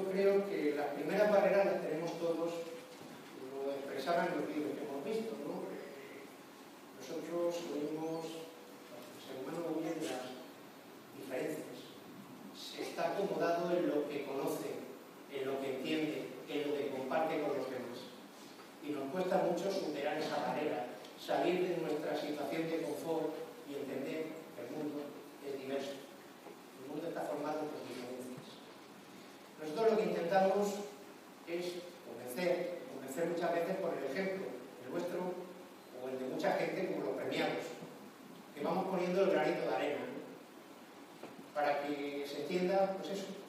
creo que las primeras barreras las tenemos todos, lo expresaban los vídeos que hemos visto, ¿no? Nosotros huimos, el ser humano huye de las diferencias, se está acomodado en lo que conoce, en lo que entiende, en lo que comparte con los demás. Y nos cuesta mucho superar esa barrera, salir de nuestra situación de confort y entender que el mundo es diverso. El mundo está formado por diferencias. Nosotros lo que intentamos es convencer muchas veces por el ejemplo, el vuestro o el de mucha gente como los premiados, que vamos poniendo el granito de arena, ¿no? Para que se entienda, pues eso,